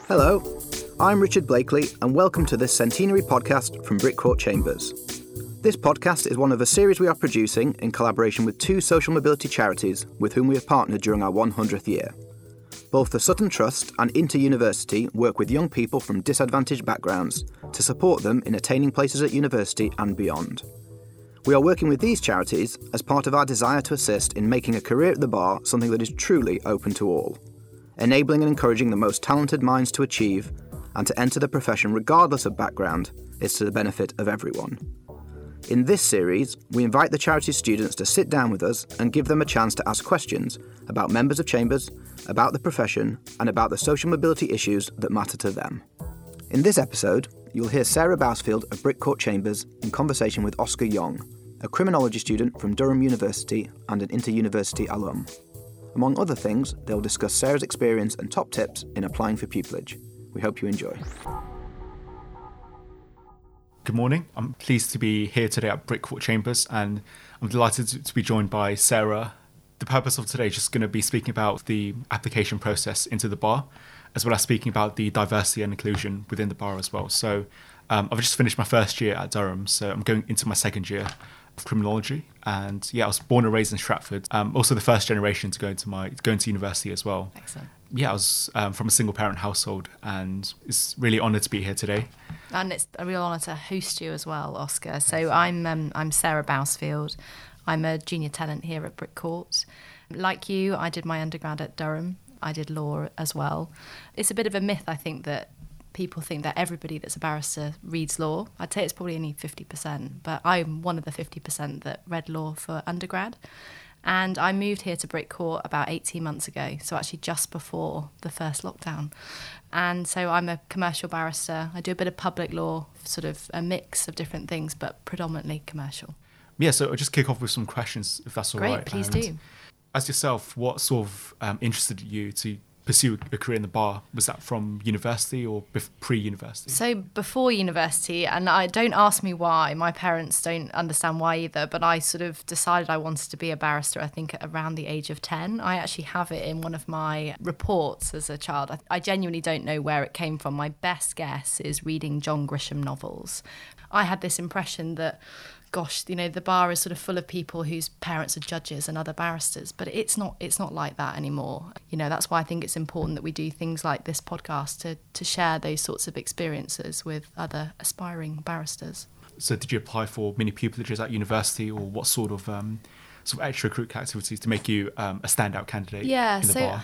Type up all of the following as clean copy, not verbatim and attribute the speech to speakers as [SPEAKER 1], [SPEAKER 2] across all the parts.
[SPEAKER 1] Hello, I'm Richard Blakely and welcome to this centenary podcast from Brickcourt Chambers. This podcast is one of a series we are producing in collaboration with two social mobility charities with whom we have partnered during our 100th year. Both the Sutton Trust and InterUniversity work with young people from disadvantaged backgrounds to support them in attaining places at university and beyond. We are working with these charities as part of our desire to assist in making a career at the bar something that is truly open to all, enabling and encouraging the most talented minds to achieve and to enter the profession regardless of background is to the benefit of everyone. In this series, we invite the charity's students to sit down with us and give them a chance to ask questions about members of Chambers, about the profession, and about the social mobility issues that matter to them. In this episode, you'll hear Sarah Bousfield of Brickcourt Chambers in conversation with Oscar Young, a criminology student from Durham University and an InterUniversity alum. Among other things, they'll discuss Sarah's experience and top tips in applying for pupillage. We hope you enjoy.
[SPEAKER 2] Good morning. I'm pleased to be here today at Brickcourt Chambers and I'm delighted to be joined by Sarah. The purpose of today is just going to be speaking about the application process into the bar, as well as speaking about the diversity and inclusion within the bar as well. So I've just finished my first year at Durham, so I'm going into my second year of criminology. And I was born and raised in Stratford. Also the first generation to go into university as well.
[SPEAKER 3] Excellent.
[SPEAKER 2] I was from a single parent household and it's really honoured to be here today.
[SPEAKER 3] And it's a real honour to host you as well, Oscar. So I'm Sarah Bousfield. I'm a junior tenant here at Brickcourt. Like you, I did my undergrad at Durham. I did law as well. It's a bit of a myth, I think, that people think that everybody that's a barrister reads law. I'd say it's probably only 50%, but I'm one of the 50% that read law for undergrad. And I moved here to Brickcourt about 18 months ago, so actually just before the first lockdown. And so I'm a commercial barrister. I do a bit of public law, sort of a mix of different things, but predominantly commercial.
[SPEAKER 2] So I'll just kick off with some questions, if that's all right.
[SPEAKER 3] Great, please do.
[SPEAKER 2] As yourself, what sort of interested you to pursue a career in the bar? Was that from university or pre-university?
[SPEAKER 3] So before university, and I don't ask me why, my parents don't understand why either, but I sort of decided I wanted to be a barrister, I think at around the age of 10. I actually have it in one of my reports as a child. I genuinely don't know where it came from. My best guess is reading John Grisham novels. I had this impression that the bar is sort of full of people whose parents are judges and other barristers, but it's not like that anymore. That's why I think it's important that we do things like this podcast to share those sorts of experiences with other aspiring barristers.
[SPEAKER 2] So did you apply for many pupillages at university, or what sort of extracurricular activities to make you a standout candidate in the bar?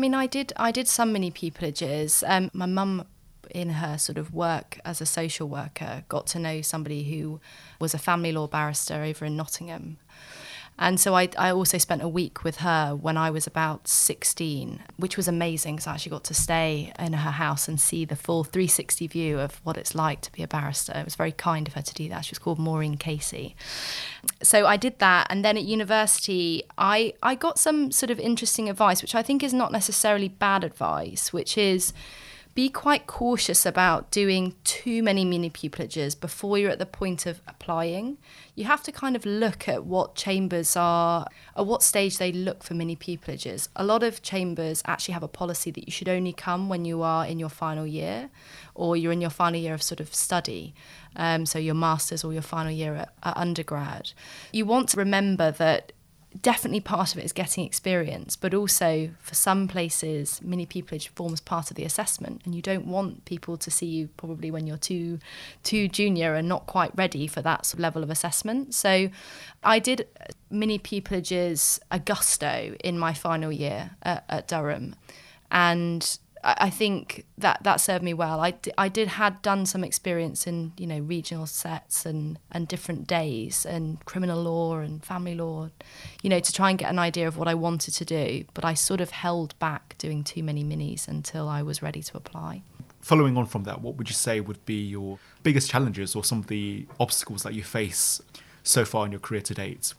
[SPEAKER 3] I did some mini pupillages. My mum, in her sort of work as a social worker, got to know somebody who was a family law barrister over in Nottingham. And so I also spent a week with her when I was about 16, which was amazing because I actually got to stay in her house and see the full 360 view of what it's like to be a barrister. It was very kind of her to do that. She was called Maureen Casey. So I did that. And then at university, I got some sort of interesting advice, which I think is not necessarily bad advice, which is be quite cautious about doing too many mini pupillages before you're at the point of applying. You have to kind of look at what chambers are, at what stage they look for mini pupillages. A lot of chambers actually have a policy that you should only come when you are in your final year, or you're in your final year of sort of study, so your master's or your final year at undergrad. You want to remember that definitely part of it is getting experience, but also for some places, mini pupillage forms part of the assessment, and you don't want people to see you probably when you're too junior and not quite ready for that sort of level of assessment. So I did mini pupillages a gusto in my final year at Durham, and I think that served me well. I had done some experience in regional sets and different days and criminal law and family law, to try and get an idea of what I wanted to do. But I sort of held back doing too many minis until I was ready to apply.
[SPEAKER 2] Following on from that, what would you say would be your biggest challenges or some of the obstacles that you face so far in your career to date?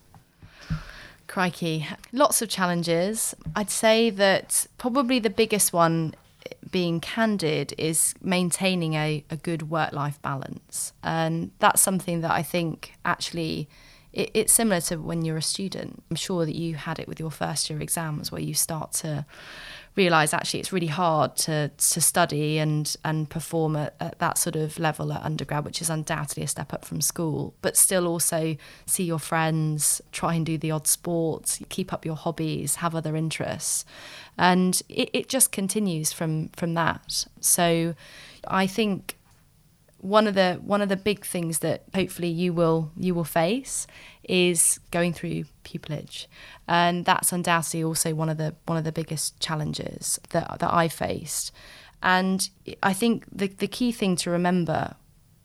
[SPEAKER 3] Crikey, lots of challenges. I'd say that probably the biggest one, being candid, is maintaining a good work-life balance. And that's something that I think actually it's similar to when you're a student. I'm sure that you had it with your first year exams where you start to realise actually it's really hard to study and perform at that sort of level at undergrad, which is undoubtedly a step up from school, but still also see your friends, try and do the odd sport, keep up your hobbies, have other interests. And it just continues from that. So I think one of the big things that hopefully you will face is going through pupillage, and that's undoubtedly also one of the biggest challenges that I faced. And I think the key thing to remember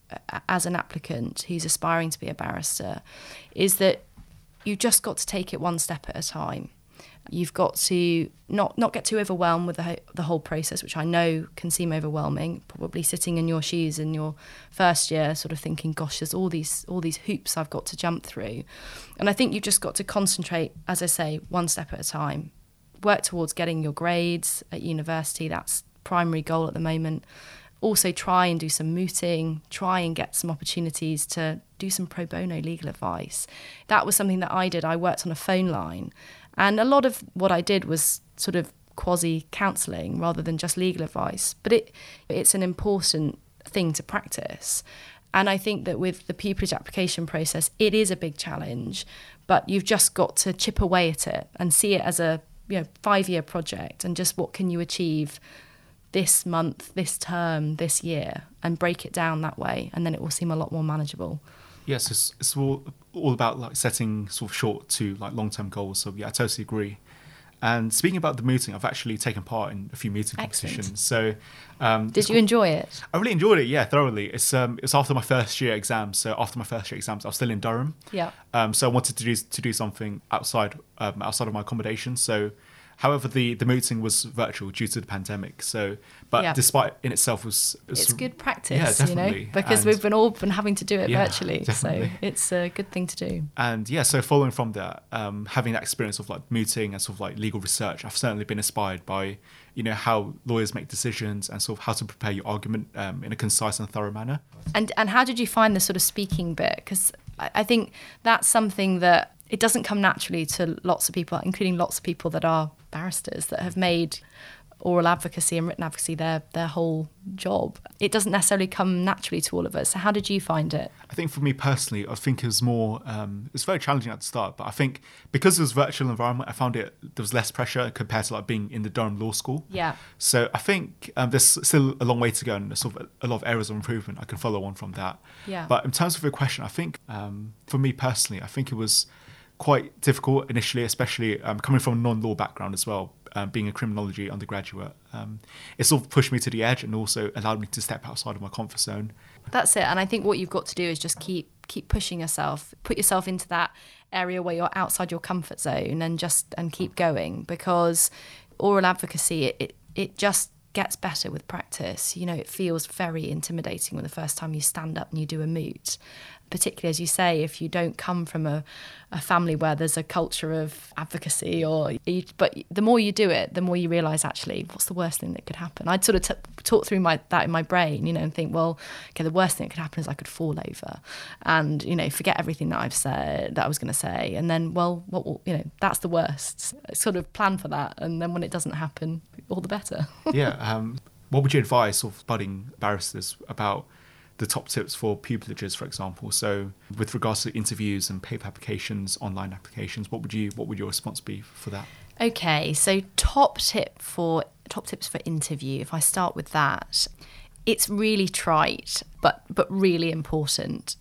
[SPEAKER 3] as an applicant who's aspiring to be a barrister is that you've just got to take it one step at a time. You've got to not get too overwhelmed with the whole process, which I know can seem overwhelming. Probably sitting in your shoes in your first year, sort of thinking, "Gosh, there's all these hoops I've got to jump through." And I think you've just got to concentrate, as I say, one step at a time. Work towards getting your grades at university. That's primary goal at the moment. Also, try and do some mooting. Try and get some opportunities to do some pro bono legal advice. That was something that I did. I worked on a phone line. And a lot of what I did was sort of quasi-counselling rather than just legal advice. But it's an important thing to practice. And I think that with the pupillage application process, it is a big challenge, but you've just got to chip away at it and see it as a 5-year project, and just what can you achieve this month, this term, this year, and break it down that way, and then it will seem a lot more manageable.
[SPEAKER 2] Yes, it's all about like setting sort of short to like long-term goals. So yeah, I totally agree. And speaking about the mooting, I've actually taken part in a few mooting competitions. So
[SPEAKER 3] did you enjoy it?
[SPEAKER 2] I really enjoyed it, yeah, thoroughly. It's after my first year exams. So after my first year exams, I was still in Durham.
[SPEAKER 3] Yeah.
[SPEAKER 2] So I wanted to do something outside of my accommodation. So however, the mooting was virtual due to the pandemic. So, but despite in itself it's good
[SPEAKER 3] practice,
[SPEAKER 2] yeah, definitely.
[SPEAKER 3] Because we've all been having to do it virtually.
[SPEAKER 2] Definitely.
[SPEAKER 3] So it's a good thing to do.
[SPEAKER 2] And yeah, so following from that, having that experience of like mooting and sort of like legal research, I've certainly been inspired by, how lawyers make decisions and sort of how to prepare your argument in a concise and thorough manner.
[SPEAKER 3] And how did you find the sort of speaking bit? Because I think that's something that it doesn't come naturally to lots of people, including lots of people that are barristers that have made oral advocacy and written advocacy their whole job. It doesn't necessarily come naturally to all of us. So how did you find it?
[SPEAKER 2] I think for me personally, I think it was more, it's very challenging at the start, but I think because it was a virtual environment, I found there was less pressure compared to like being in the Durham Law School.
[SPEAKER 3] Yeah.
[SPEAKER 2] So I think there's still a long way to go, and there's sort of a lot of areas of improvement I can follow on from that.
[SPEAKER 3] Yeah.
[SPEAKER 2] But in terms of your question, I think for me personally, I think it was quite difficult initially, especially coming from a non-law background as well, being a criminology undergraduate. It sort of pushed me to the edge and also allowed me to step outside of my comfort zone.
[SPEAKER 3] That's it. And I think what you've got to do is just keep pushing yourself, put yourself into that area where you're outside your comfort zone and keep going, because oral advocacy, it just gets better with practice. It feels very intimidating when the first time you stand up and you do a moot. Particularly, as you say, if you don't come from a family where there's a culture of advocacy, but the more you do it, the more you realise, actually, what's the worst thing that could happen? I'd sort of talk through that in my brain, and think, well, okay, the worst thing that could happen is I could fall over and, forget everything that I've said, that I was going to say. And then, well, what will, that's the worst. Sort of plan for that. And then when it doesn't happen, all the better.
[SPEAKER 2] Yeah. What would you advise sort of budding barristers about the top tips for pupillages, for example? So with regards to interviews and paper applications, online applications, what would your response be for that? Okay, so top tips for interview, if I start with that, it's really trite, but really important.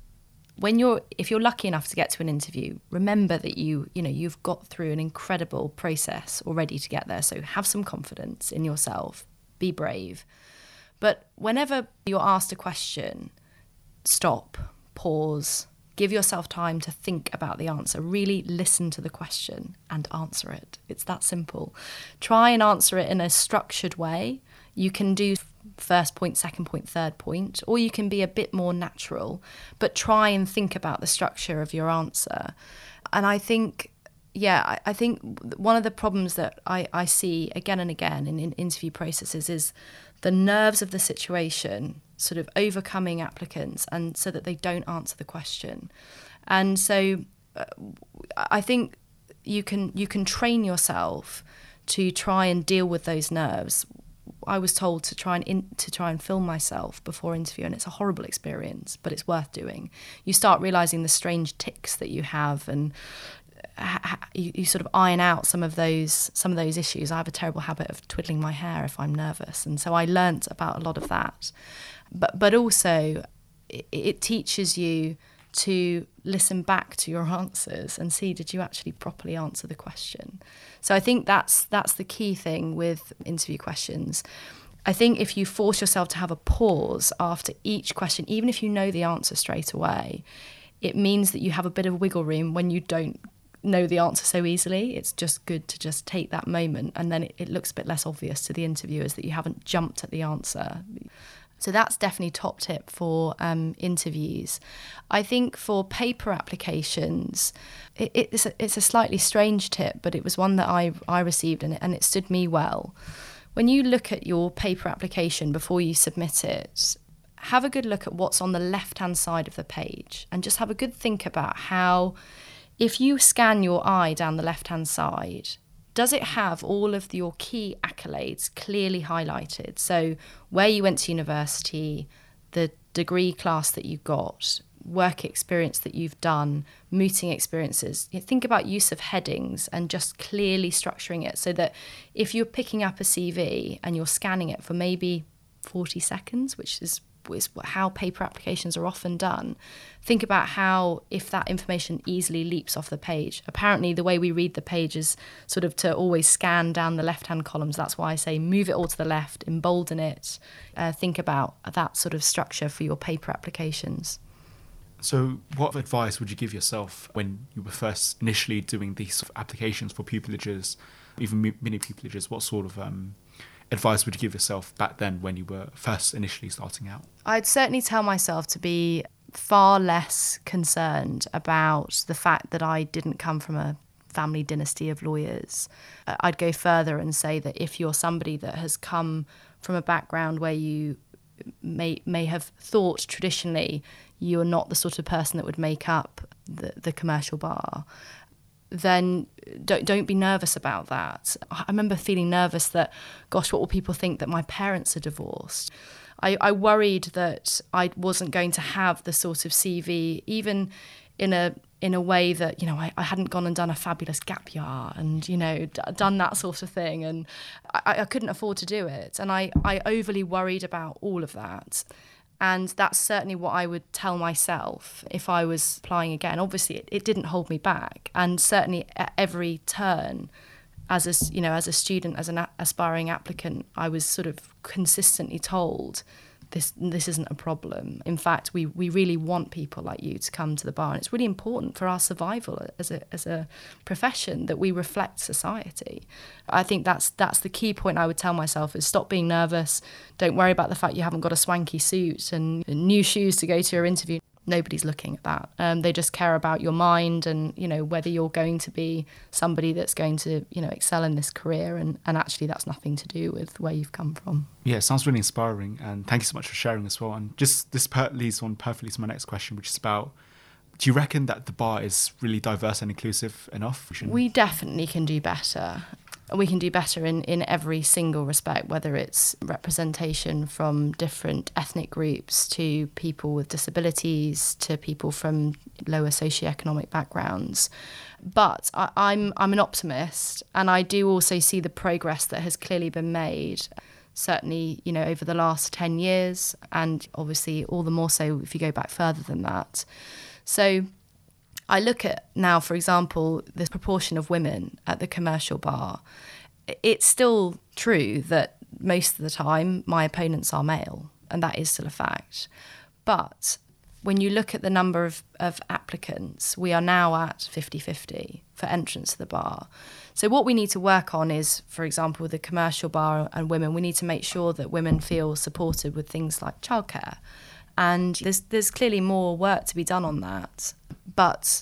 [SPEAKER 2] If you're lucky enough to get to an interview, remember that you've got through an incredible process already to get there. So have some confidence in yourself, be brave. But whenever you're asked a question, stop, pause, give yourself time to think about the answer. Really listen to the question and answer it. It's that simple. Try and answer it in a structured way. You can do first point, second point, third point, or you can be a bit more natural, but try and think about the structure of your answer. And I think one of the problems that I see again and again in interview processes is the nerves of the situation sort of overcoming applicants, and so that they don't answer the question. And so I think you can train yourself
[SPEAKER 3] to try and deal with those nerves, I was told to try and film myself before interview, and it's a horrible experience, but it's worth doing. You start realising the strange tics that you have, and you sort of iron out some of those issues. I have a terrible habit of twiddling my hair if I'm nervous, and so I learnt about a lot of that. But also, it teaches you to listen back to your answers and see, did you actually properly answer the question? So I think that's the key thing with interview questions. I think if you force yourself to have a pause after each question, even if you know the answer straight away, it means that you have a bit of wiggle room when you don't know the answer so easily. It's just good to just take that moment, and then it looks a bit less obvious to the interviewers that you haven't jumped at the answer. So that's definitely top tip for interviews. I think for paper applications, it's a slightly strange tip, but it was one that I received, and it stood me well. When you look at your paper application before you submit it, have a good look at what's on the left-hand side of the page, and just have a good think about how, if you scan your eye down the left-hand side, does it have all of your key accolades clearly highlighted? So where you went to university, the degree class that you got, work experience that you've done, mooting experiences. Think about use of headings and just clearly structuring it so that if you're picking up a CV and you're scanning it for maybe 40 seconds, which is how paper applications are often done, think about how, if that information easily leaps off the page. Apparently the way we read the page is sort of to always scan down the left-hand columns. That's why I say move it all to the left, embolden it. Think about that sort of structure for your paper applications.
[SPEAKER 2] So what advice would you give yourself when you were first initially doing these sort of applications for pupillages, even mini pupillages? What sort of advice would you give yourself back then when you were first initially starting out?
[SPEAKER 3] I'd certainly tell myself to be far less concerned about the fact that I didn't come from a family dynasty of lawyers. I'd go further and say that if you're somebody that has come from a background where you may have thought traditionally you're not the sort of person that would make up the commercial bar, then don't be nervous about that. I remember feeling nervous that, gosh, what will people think that my parents are divorced? I worried that I wasn't going to have the sort of CV, even in a way that, you know, I hadn't gone and done a fabulous gap year and, you know, done that sort of thing. And I couldn't afford to do it. And I overly worried about all of that. And that's certainly what I would tell myself if I was applying again. Obviously, it didn't hold me back. And certainly at every turn, as a student, as an aspiring applicant, I was sort of consistently told, this isn't a problem. In fact, we really want people like you to come to the bar. And it's really important for our survival as a profession that we reflect society. I think that's the key point I would tell myself is stop being nervous. Don't worry about the fact you haven't got a swanky suit and new shoes to go to your interview. Nobody's looking at that. They just care about your mind and, you know, whether you're going to be somebody that's going to, you know, excel in this career. And actually that's nothing to do with where you've come from.
[SPEAKER 2] Yeah, it sounds really inspiring. And thank you so much for sharing as well. And just this leads on perfectly to my next question, which is about, do you reckon that the bar is really diverse and inclusive enough?
[SPEAKER 3] We definitely can do better. We can do better in every single respect, whether it's representation from different ethnic groups to people with disabilities to people from lower socioeconomic backgrounds. But I'm an optimist, and I do also see the progress that has clearly been made, certainly, you know, over the last 10 years, and obviously all the more so if you go back further than that. So I look at now, for example, the proportion of women at the commercial bar. It's still true that most of the time my opponents are male, and that is still a fact. But when you look at the number of applicants, we are now at 50-50 for entrance to the bar. So what we need to work on is, for example, the commercial bar and women, we need to make sure that women feel supported with things like childcare. And there's clearly more work to be done on that. But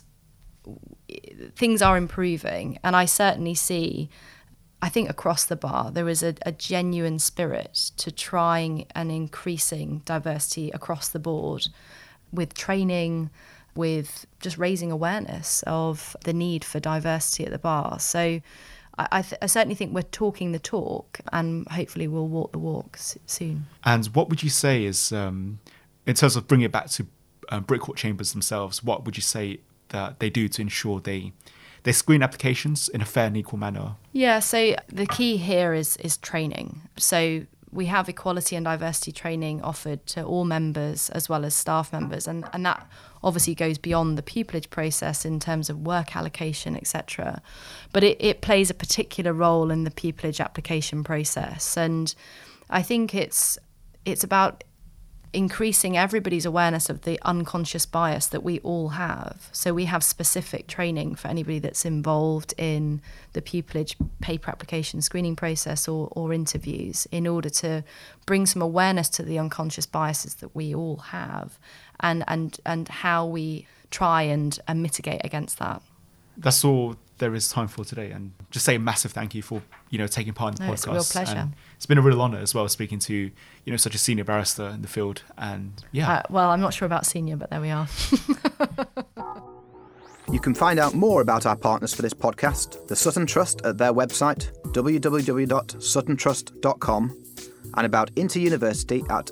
[SPEAKER 3] things are improving, and I certainly see, I think across the bar, there is a genuine spirit to trying and increasing diversity across the board with training, with just raising awareness of the need for diversity at the bar. So I certainly think we're talking the talk, and hopefully we'll walk the walk soon.
[SPEAKER 2] And what would you say is, in terms of bringing it back to Brickcourt Chambers themselves, what would you say that they do to ensure they screen applications in a fair and equal manner?
[SPEAKER 3] Yeah, so the key here is training. So we have equality and diversity training offered to all members as well as staff members, and that obviously goes beyond the pupillage process in terms of work allocation, etc. But it plays a particular role in the pupillage application process, and I think it's about increasing everybody's awareness of the unconscious bias that we all have. So we have specific training for anybody that's involved in the pupillage paper application screening process or interviews, in order to bring some awareness to the unconscious biases that we all have, and how we try and mitigate against that.
[SPEAKER 2] That's all there is time for today, and just say a massive thank you for taking part in the podcast.
[SPEAKER 3] It's a real pleasure.
[SPEAKER 2] And it's been a real honour as well, speaking to such a senior barrister in the field. And
[SPEAKER 3] well, I'm not sure about senior, but there we are.
[SPEAKER 1] You can find out more about our partners for this podcast, the Sutton Trust, at their website www.suttontrust.com, and about IntoUniversity at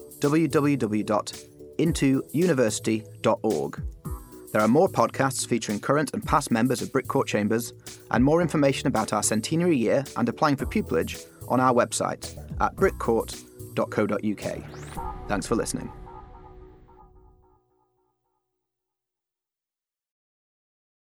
[SPEAKER 1] www.intouniversity.org. There are more podcasts featuring current and past members of Brickcourt Chambers, and more information about our centenary year and applying for pupillage on our website at brickcourt.co.uk. Thanks for listening.